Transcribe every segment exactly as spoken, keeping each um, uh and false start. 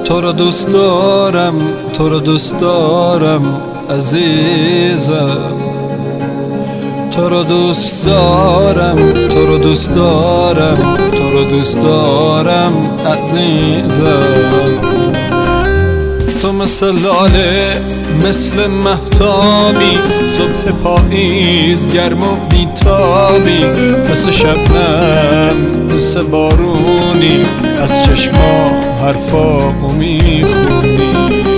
تو رو دوست دارم، تو رو دوست دارم عزیزم، تو رو دوست دارم، تو رو دوست دارم، تو رو دوست دارم عزیزم. تو مثل لاله، مثل مهتابی، صبح پاییز گرم و بیتابی، مثل شبنم، مثل بارونی، از چشما حرفامو میخونی.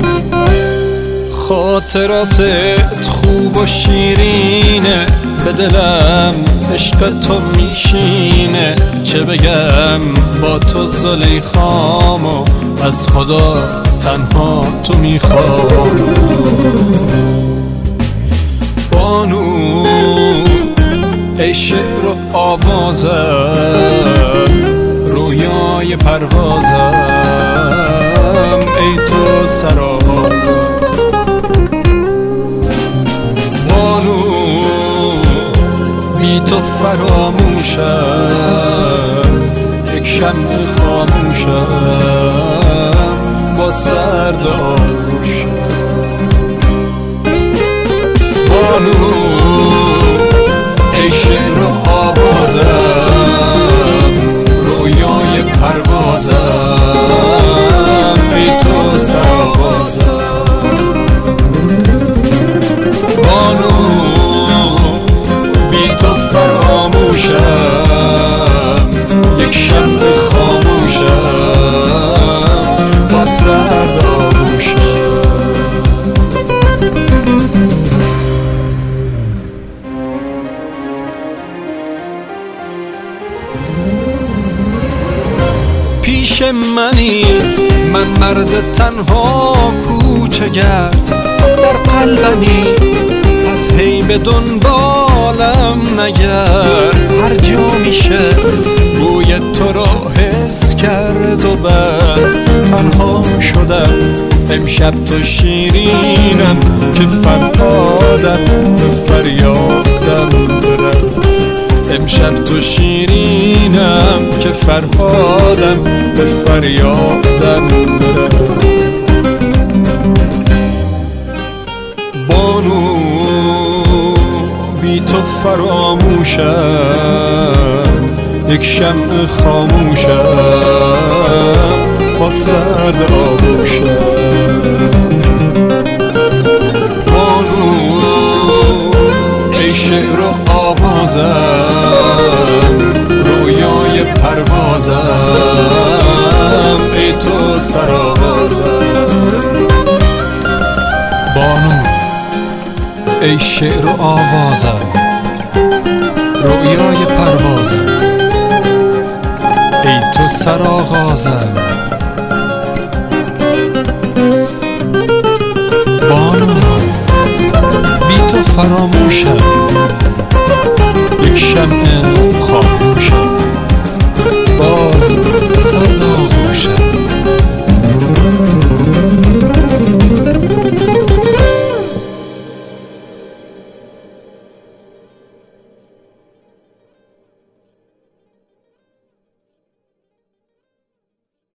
خاطراتت خوب و شیرینه، به دلم عشق تو میشینه. چه بگم با تو زلیخامو، از خدا تنها تو میخوام. بانو ای شعر و آوازم، رویای پروازم، ای تو سرآغازم. بانو بی تو فراموشم، یک شمع خاموشم با سرد آغوشم. بانو ای شعر و آوازم، رویای پروازم، ای تو سرآغازم. بانو بی تو فراموشم، یک شمع خاموشم با سرد آغوشم. پیش منی من مرد تنها کوچه گرد، در قلبمی پس هی به دنبالم نگرد. هر جا میشه بوی تو رو حس کرد و بس تنها شدم. امشب تو شیرینم که فرهادم، به فریادم برس. امشب تو شیرینم که فرهادم، به فریادم برس. بانو بی تو فراموشم، یک شمع خاموشم با سرد آغوشم. بانو ای شعر و آوازم، رویای پروازم، ای تو سرآغازم. بانو ای شعر و آوازم، رویای پروازم، ای تو سرآغازم. بانو بی تو فراموشم،